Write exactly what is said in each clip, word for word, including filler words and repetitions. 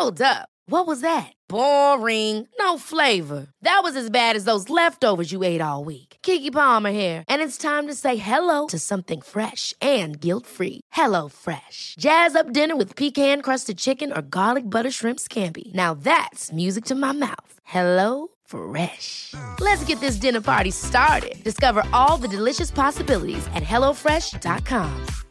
Hold up. What was that? Boring. No flavor. That was as bad as those leftovers you ate all week. Keke Palmer here, and it's time to say hello to something fresh and guilt-free. Hello Fresh. Jazz up dinner with pecan-crusted chicken or garlic butter shrimp scampi. Now that's music to my mouth. Hello Fresh. Let's get this dinner party started. Discover all the delicious possibilities at hello fresh dot com.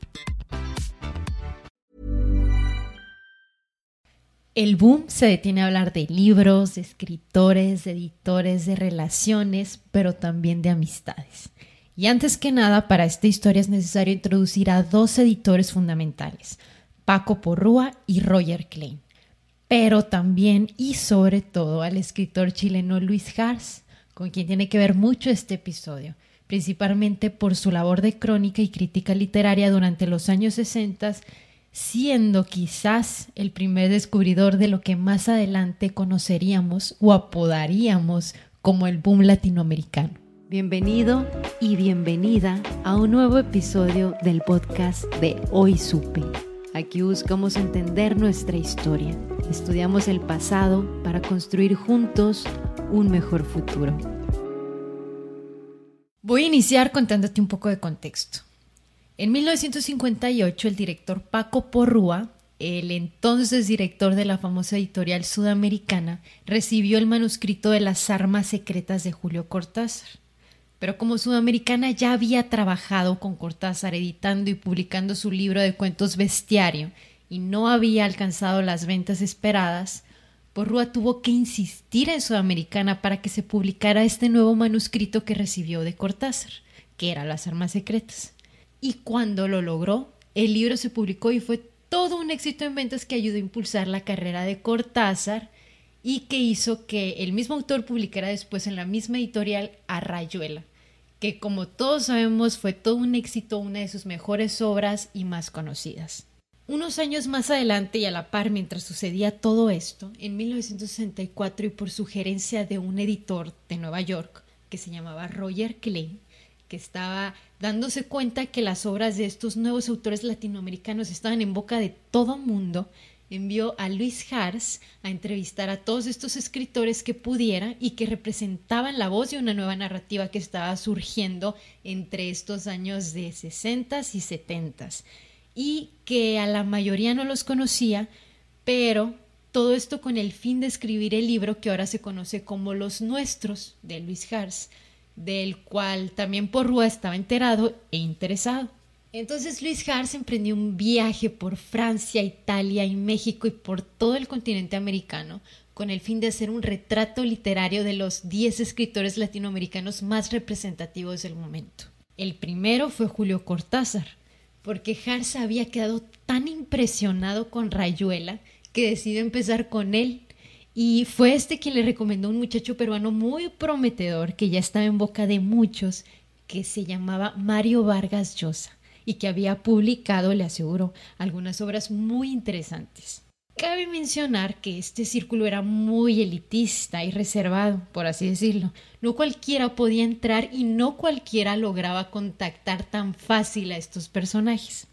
El boom se detiene a hablar de libros, de escritores, de editores, de relaciones, pero también de amistades. Y antes que nada, para esta historia es necesario introducir a dos editores fundamentales, Paco Porrúa y Roger Klein, pero también y sobre todo al escritor chileno Luis Hars, con quien tiene que ver mucho este episodio, principalmente por su labor de crónica y crítica literaria durante los años sesenta, siendo quizás el primer descubridor de lo que más adelante conoceríamos o apodaríamos como el boom latinoamericano. Bienvenido y bienvenida a un nuevo episodio del podcast de Hoy Supe. Aquí buscamos entender nuestra historia, estudiamos el pasado para construir juntos un mejor futuro. Voy a iniciar contándote un poco de contexto. En mil novecientos cincuenta y ocho, el director Paco Porrúa, el entonces director de la famosa editorial sudamericana, recibió el manuscrito de Las armas secretas de Julio Cortázar. Pero como Sudamericana ya había trabajado con Cortázar editando y publicando su libro de cuentos Bestiario y no había alcanzado las ventas esperadas, Porrúa tuvo que insistir en Sudamericana para que se publicara este nuevo manuscrito que recibió de Cortázar, que era Las armas secretas. Y cuando lo logró, el libro se publicó y fue todo un éxito en ventas que ayudó a impulsar la carrera de Cortázar y que hizo que el mismo autor publicara después en la misma editorial a Rayuela, que como todos sabemos fue todo un éxito, una de sus mejores obras y más conocidas. Unos años más adelante y a la par mientras sucedía todo esto, en mil novecientos sesenta y cuatro y por sugerencia de un editor de Nueva York que se llamaba Roger Klein, que estaba dándose cuenta que las obras de estos nuevos autores latinoamericanos estaban en boca de todo mundo, envió a Luis Hars a entrevistar a todos estos escritores que pudiera y que representaban la voz de una nueva narrativa que estaba surgiendo entre estos años de sesentas y setentas y que a la mayoría no los conocía, pero todo esto con el fin de escribir el libro que ahora se conoce como Los Nuestros de Luis Hars, del cual también Porrúa estaba enterado e interesado. Entonces Luis Hars emprendió un viaje por Francia, Italia y México y por todo el continente americano con el fin de hacer un retrato literario de los diez escritores latinoamericanos más representativos del momento. El primero fue Julio Cortázar, porque Hars había quedado tan impresionado con Rayuela que decidió empezar con él. Y fue este quien le recomendó a un muchacho peruano muy prometedor que ya estaba en boca de muchos, que se llamaba Mario Vargas Llosa y que había publicado, le aseguro, algunas obras muy interesantes. Cabe mencionar que este círculo era muy elitista y reservado, por así decirlo. No cualquiera podía entrar y no cualquiera lograba contactar tan fácil a estos personajes.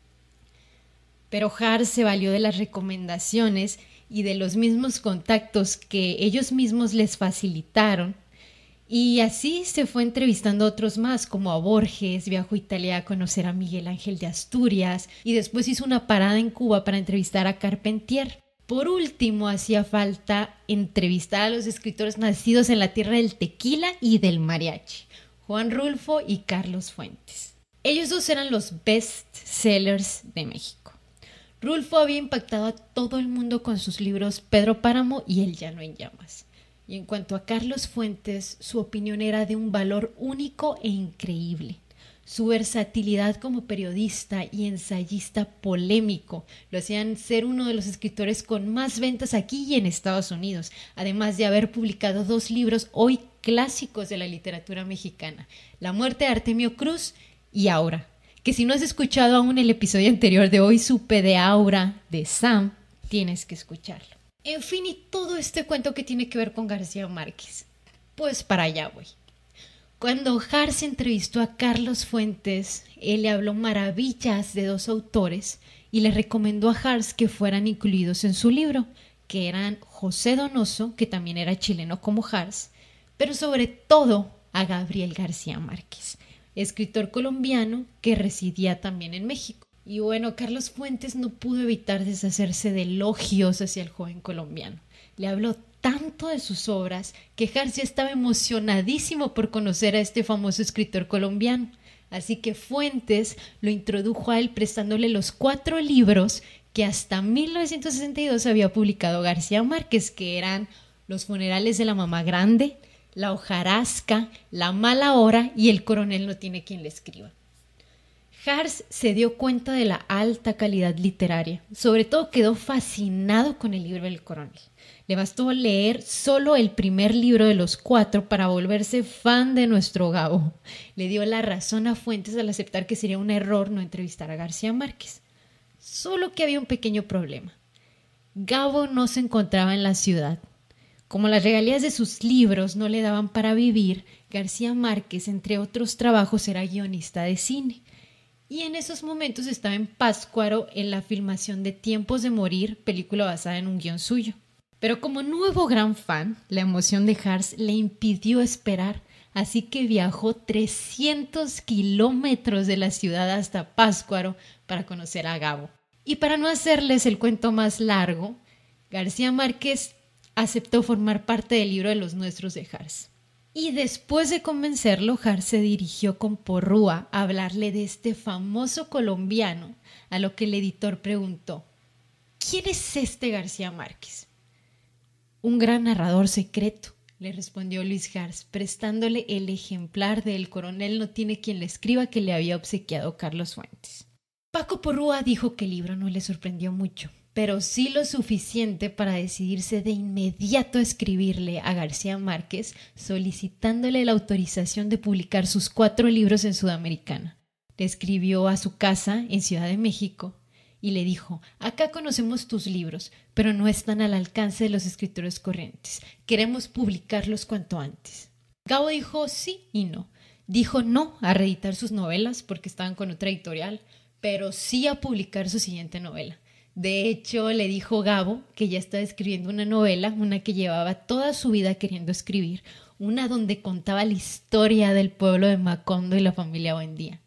Pero Hars se valió de las recomendaciones y de los mismos contactos que ellos mismos les facilitaron, y así se fue entrevistando a otros más, como a Borges, viajó a Italia a conocer a Miguel Ángel de Asturias y después hizo una parada en Cuba para entrevistar a Carpentier. Por último, hacía falta entrevistar a los escritores nacidos en la tierra del tequila y del mariachi, Juan Rulfo y Carlos Fuentes. Ellos dos eran los best sellers de México. Rulfo había impactado a todo el mundo con sus libros Pedro Páramo y El llano en llamas. Y en cuanto a Carlos Fuentes, su opinión era de un valor único e increíble. Su versatilidad como periodista y ensayista polémico lo hacían ser uno de los escritores con más ventas aquí y en Estados Unidos, además de haber publicado dos libros hoy clásicos de la literatura mexicana, La muerte de Artemio Cruz y Aura, que si no has escuchado aún el episodio anterior de Hoy Supe de Aura, de Sam, tienes que escucharlo. En fin, y todo este cuento que tiene que ver con García Márquez. Pues para allá voy. Cuando Hars entrevistó a Carlos Fuentes, él le habló maravillas de dos autores y le recomendó a Hars que fueran incluidos en su libro, que eran José Donoso, que también era chileno como Hars, pero sobre todo a Gabriel García Márquez, escritor colombiano que residía también en México. Y bueno, Carlos Fuentes no pudo evitar deshacerse de elogios hacia el joven colombiano. Le habló tanto de sus obras que Hars ya estaba emocionadísimo por conocer a este famoso escritor colombiano. Así que Fuentes lo introdujo a él prestándole los cuatro libros que hasta mil novecientos sesenta y dos había publicado García Márquez, que eran Los funerales de la mamá grande, La hojarasca, La mala hora y El coronel no tiene quien le escriba. Hars se dio cuenta de la alta calidad literaria. Sobre todo quedó fascinado con el libro del coronel. Le bastó leer solo el primer libro de los cuatro para volverse fan de nuestro Gabo. Le dio la razón a Fuentes al aceptar que sería un error no entrevistar a García Márquez. Solo que había un pequeño problema. Gabo no se encontraba en la ciudad. Como las regalías de sus libros no le daban para vivir, García Márquez, entre otros trabajos, era guionista de cine. Y en esos momentos estaba en Pátzcuaro en la filmación de Tiempos de morir, película basada en un guión suyo. Pero como nuevo gran fan, la emoción de Hars le impidió esperar, así que viajó trescientos kilómetros de la ciudad hasta Pátzcuaro para conocer a Gabo. Y para no hacerles el cuento más largo, García Márquez aceptó formar parte del libro de los nuestros de Hars. Y después de convencerlo, Hars se dirigió con Porrúa a hablarle de este famoso colombiano, a lo que el editor preguntó: ¿quién es este García Márquez? Un gran narrador secreto, le respondió Luis Hars, prestándole el ejemplar de El coronel no tiene quien le escriba que le había obsequiado Carlos Fuentes. Paco Porrúa dijo que el libro no le sorprendió mucho, pero sí lo suficiente para decidirse de inmediato a escribirle a García Márquez solicitándole la autorización de publicar sus cuatro libros en Sudamericana. Le escribió a su casa en Ciudad de México y le dijo: acá conocemos tus libros, pero no están al alcance de los escritores corrientes. Queremos publicarlos cuanto antes. Gabo dijo sí y no. Dijo no a reeditar sus novelas porque estaban con otra editorial, pero sí a publicar su siguiente novela. De hecho, le dijo Gabo que ya estaba escribiendo una novela, una que llevaba toda su vida queriendo escribir, una donde contaba la historia del pueblo de Macondo y la familia Buendía.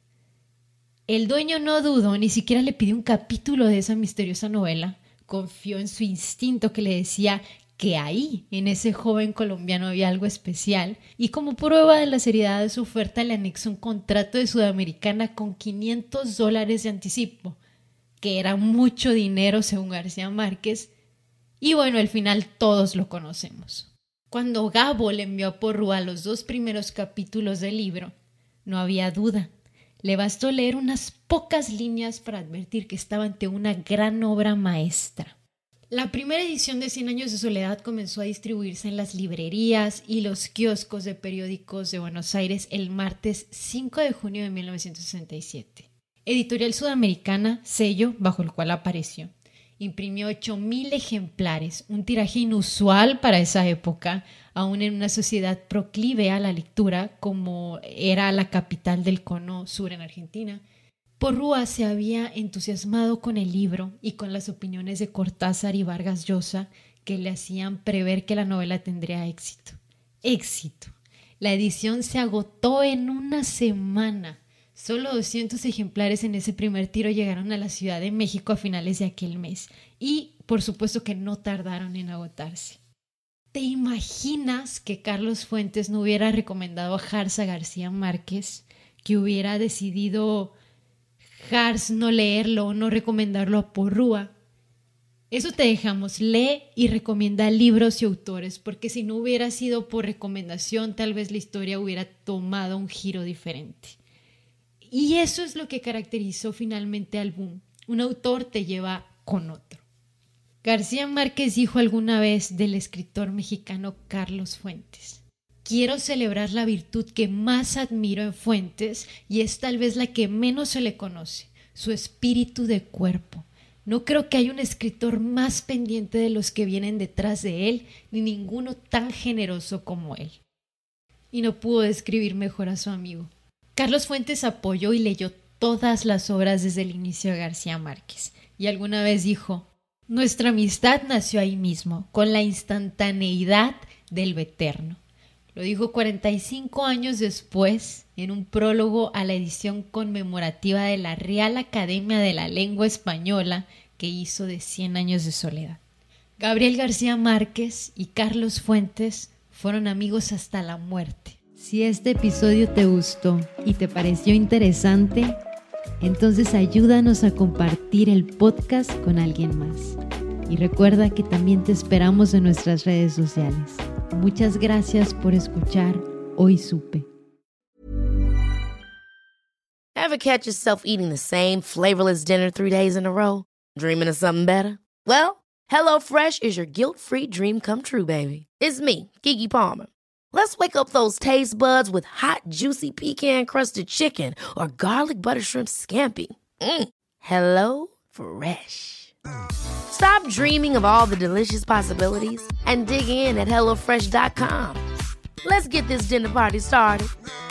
El dueño no dudó, ni siquiera le pidió un capítulo de esa misteriosa novela. Confió en su instinto que le decía que ahí, en ese joven colombiano, había algo especial, y como prueba de la seriedad de su oferta le anexó un contrato de Sudamericana con quinientos dólares de anticipo, que era mucho dinero según García Márquez, y bueno, al final todos lo conocemos. Cuando Gabo le envió a Porrúa los dos primeros capítulos del libro, no había duda. Le bastó leer unas pocas líneas para advertir que estaba ante una gran obra maestra. La primera edición de Cien años de soledad comenzó a distribuirse en las librerías y los kioscos de periódicos de Buenos Aires el martes cinco de junio de mil novecientos sesenta y siete. Editorial Sudamericana, sello bajo el cual apareció, imprimió ocho mil ejemplares, un tiraje inusual para esa época, aún en una sociedad proclive a la lectura como era la capital del cono sur en Argentina. Porrúa se había entusiasmado con el libro y con las opiniones de Cortázar y Vargas Llosa que le hacían prever que la novela tendría éxito. Éxito. La edición se agotó en una semana. Solo doscientos ejemplares en ese primer tiro llegaron a la Ciudad de México a finales de aquel mes y, por supuesto, que no tardaron en agotarse. ¿Te imaginas que Carlos Fuentes no hubiera recomendado a Hars a García Márquez? ¿Que hubiera decidido Hars no leerlo o no recomendarlo a Porrúa? Eso te dejamos. Lee y recomienda libros y autores, porque si no hubiera sido por recomendación, tal vez la historia hubiera tomado un giro diferente. Y eso es lo que caracterizó finalmente al boom. Un autor te lleva con otro. García Márquez dijo alguna vez del escritor mexicano Carlos Fuentes: quiero celebrar la virtud que más admiro en Fuentes y es tal vez la que menos se le conoce, su espíritu de cuerpo. No creo que haya un escritor más pendiente de los que vienen detrás de él, ni ninguno tan generoso como él. Y no pudo describir mejor a su amigo. Carlos Fuentes apoyó y leyó todas las obras desde el inicio de García Márquez y alguna vez dijo: Nuestra amistad nació ahí mismo, con la instantaneidad del Eterno. Lo dijo cuarenta y cinco años después, en un prólogo a la edición conmemorativa de la Real Academia de la Lengua Española que hizo de Cien años de soledad. Gabriel García Márquez y Carlos Fuentes fueron amigos hasta la muerte. Si este episodio te gustó y te pareció interesante, entonces ayúdanos a compartir el podcast con alguien más. Y recuerda que también te esperamos en nuestras redes sociales. Muchas gracias por escuchar Hoy Supe. Ever catch yourself eating the same flavorless dinner three days in a row? Dreaming of something better? Well, HelloFresh is your guilt-free dream come true, baby. It's me, Keke Palmer. Let's wake up those taste buds with hot, juicy pecan-crusted chicken or garlic butter shrimp scampi. Mm. Hello Fresh. Stop dreaming of all the delicious possibilities and dig in at hello fresh dot com. Let's get this dinner party started.